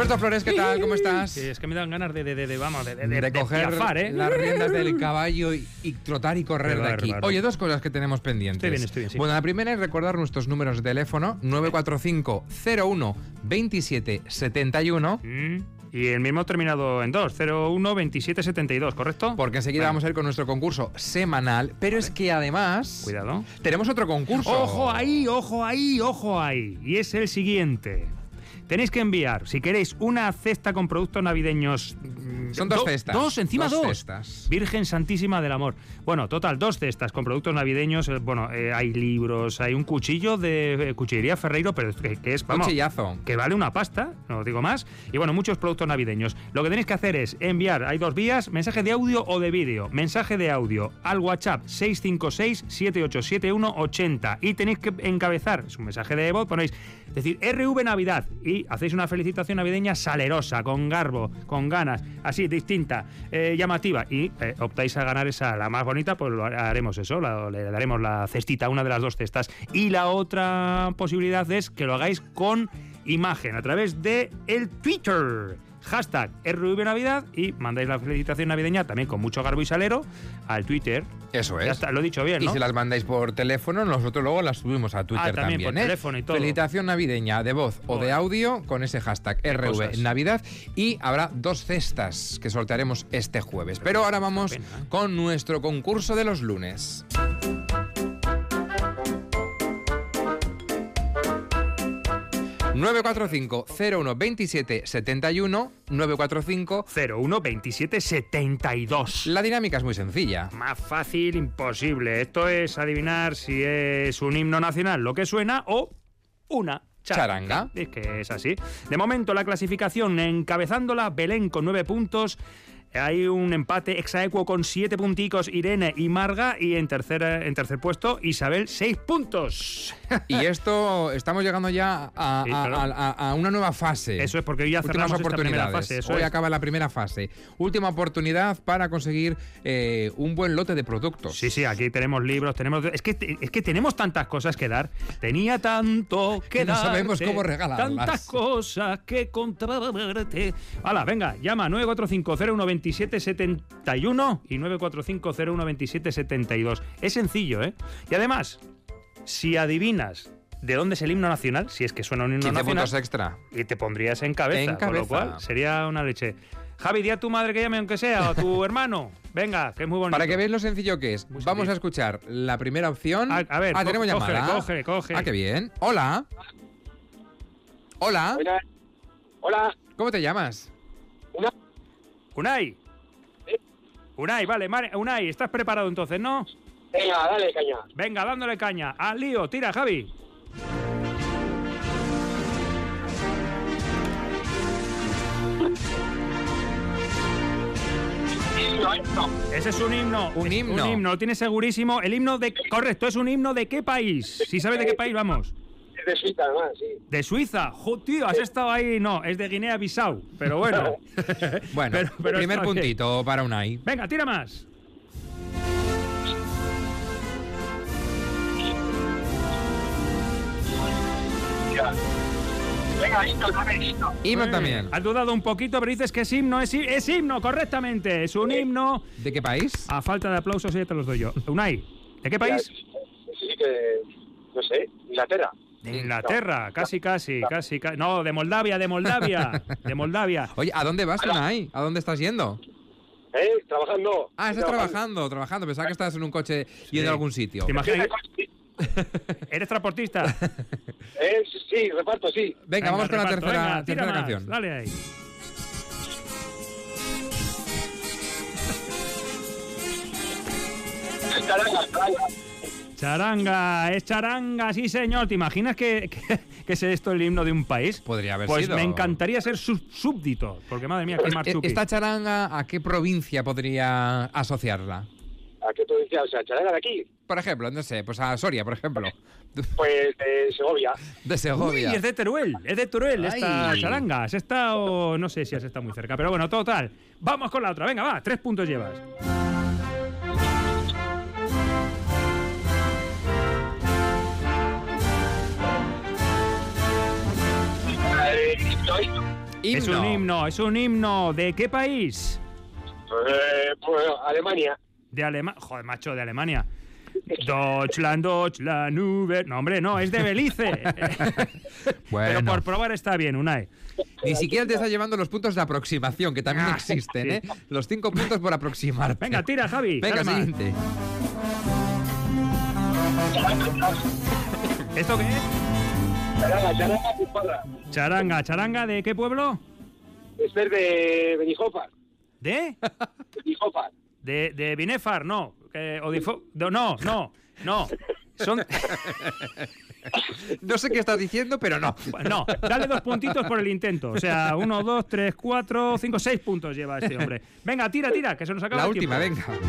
Alberto Flores, ¿qué tal? ¿Cómo estás? Es que me dan ganas de coger piafar, las riendas del caballo y trotar y correr de aquí. Bárbaro. Oye, dos cosas que tenemos pendientes. Estoy bien, sí. Bueno, la primera es recordar nuestros números de teléfono, 945 01 27 71. Y el mismo terminado en 2, 01 27 72, ¿correcto? Porque enseguida vamos a ir con nuestro concurso semanal, pero es que además... Cuidado. Tenemos otro concurso. ¡Ojo ahí, ojo ahí, ojo ahí! Y es el siguiente. Tenéis que enviar, si queréis, una cesta con productos navideños. Son dos cestas. Dos, encima dos. Cestas. Virgen Santísima del Amor. Bueno, total, 2 cestas con productos navideños. Hay libros, hay un cuchillo de cuchillería Ferreiro, pero que es, vamos, cuchillazo. que vale una pasta, no digo más. Y bueno, muchos productos navideños. Lo que tenéis que hacer es enviar, hay 2 vías, mensaje de audio o de vídeo. Mensaje de audio al WhatsApp 656-787180. Y tenéis que encabezar, es un mensaje de voz, ponéis, decir, RV Navidad. Y hacéis una felicitación navideña salerosa, con garbo, con ganas, así, distinta, llamativa, y optáis a ganar esa, la más bonita, pues lo haremos eso, le daremos la cestita, una de las 2 cestas. Y la otra posibilidad es que lo hagáis con imagen, a través de el Twitter. Hashtag RV Navidad y mandáis la felicitación navideña también con mucho garbo y salero al Twitter. Eso es. Ya está, lo he dicho bien, ¿no? Y si las mandáis por teléfono, nosotros luego las subimos a Twitter también por teléfono y todo. Felicitación navideña de voz o de audio con ese hashtag RV Navidad, y habrá 2 cestas que sortearemos este jueves. Pero ahora vamos con nuestro concurso de los lunes. ...945 01 27 71... ...945 01 27 72. La dinámica es muy sencilla. Más fácil, imposible. Esto es adivinar si es un himno nacional lo que suena o una charanga. Es que es así. De momento, la clasificación, encabezándola Belén con 9 puntos... Hay un empate exaequo con 7 punticos Irene y Marga, y en tercer puesto Isabel, 6 puntos. Y esto, estamos llegando ya a una nueva fase. Eso es, porque hoy ya cerramos esta primera fase. Hoy acaba la primera fase. Última oportunidad para conseguir un buen lote de productos. Sí, aquí tenemos libros, es que tenemos tantas cosas que dar. Tenía tanto que dar. No sabemos cómo regalarlas. Tantas cosas que contarte. Hala, venga, llama 945 01 27 71 y 945 01 27 72. Es sencillo, ¿eh? Y además, si adivinas de dónde es el himno nacional, si es que suena un himno 15 nacional, puntos extra. y te pondrías en cabeza, con lo cual sería una leche. Javi, di a tu madre que llame aunque sea, o a tu hermano. Venga, que es muy bonito. Para que veáis lo sencillo que es, vamos a escuchar la primera opción. A ver, tenemos llamada. Coge. Ah, qué bien. Hola. Hola. Hola. ¿Cómo te llamas? Unai. ¿Sí? Unai, vale, Unai, ¿estás preparado entonces, no? Venga, dale caña. Venga, dándole caña. Al lío, tira, Javi. Ese es un himno. Un himno, lo tienes segurísimo. El himno de... Correcto, es un himno de qué país. Si sabes de qué país, vamos. De Suiza, además, sí. ¿De Suiza? Tío, has estado ahí. No, es de Guinea-Bissau. Pero bueno. Bueno, pero primer puntito bien para Unai. Venga, tira más. Venga, himno. Himno también. Has dudado un poquito, pero dices que es himno. Es himno, correctamente. Es un himno. ¿De qué país? A falta de aplausos, ya te los doy yo. Unai, ¿de qué país? Sí, que... No sé, Inglaterra. De Inglaterra, no. Casi. No, de Moldavia. De Moldavia. Oye, ¿a dónde vas, Unai? ¿A dónde estás yendo? Trabajando. Ah, estás trabajando. Pensaba que estabas en un coche yendo a algún sitio. ¿Te imaginas? ¿Eres transportista? Sí, reparto, sí. Venga, vamos con reparto, la tercera canción. Dale ahí. Charanga, es charanga, sí señor. ¿Te imaginas que es esto el himno de un país? Podría haber pues sido. Me encantaría ser súbdito, porque madre mía, qué marchuki. ¿Esta charanga a qué provincia podría asociarla? ¿A qué provincia? O sea, charanga de aquí. Por ejemplo, no sé, pues a Soria, por ejemplo. Pues de Segovia. De Segovia. Uy, es de Teruel esta charanga. Has estado, no sé si has estado muy cerca, pero bueno, total. Vamos con la otra, venga, va, 3 puntos llevas. Es un himno, es un himno. ¿De qué país? Pues Alemania. De Alemania. Joder, macho, de Alemania. Deutschland, Deutschland, Uber. No, hombre, no, es de Belice. Bueno. Pero por probar está bien, Unai. Ni siquiera te está llevando los puntos de aproximación, que también existen, sí. ¿eh? Los 5 puntos por aproximarte. Venga, tira, Javi. Venga, dale más. siguiente. ¿Esto qué es? Charanga, Guiparra. Charanga. ¿Charanga de qué pueblo? Es de Benijofar. ¿De? Benijofar. De Binefar, no. No. Son... No sé qué estás diciendo, pero no. No, dale 2 puntitos por el intento. O sea, 1, 2, 3, 4, 5, 6 puntos lleva este hombre. Venga, tira, que se nos acaba La el última, tiempo. venga.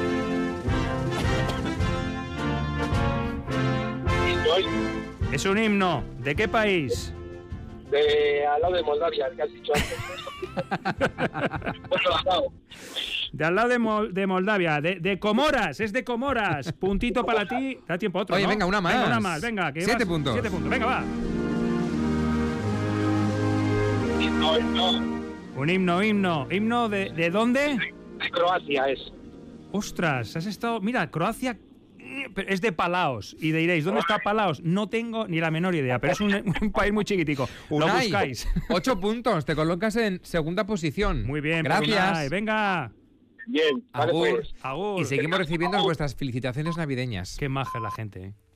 Es un himno. ¿De qué país? Al lado de Moldavia, el que has dicho antes. Bueno, al lado. De al lado de Moldavia. De Comoras. Es de Comoras. Puntito para ti. Da tiempo a otro, Oye, ¿no? venga, una más. Venga, una más. Venga, que 7 puntos. 7 puntos. Venga, va. Un himno. ¿Himno de dónde? De Croacia es. Ostras, has estado... Mira, Croacia es de Palaos. Y diréis, ¿dónde está Palaos? No tengo ni la menor idea, pero es un país muy chiquitico. Lo Unai, buscáis. 8 puntos. Te colocas en segunda posición. Muy bien. Gracias. Unai, venga. Bien, vale Agur. pues. Agur. Y seguimos recibiendo vuestras felicitaciones navideñas. Qué maja es la gente, ¿eh?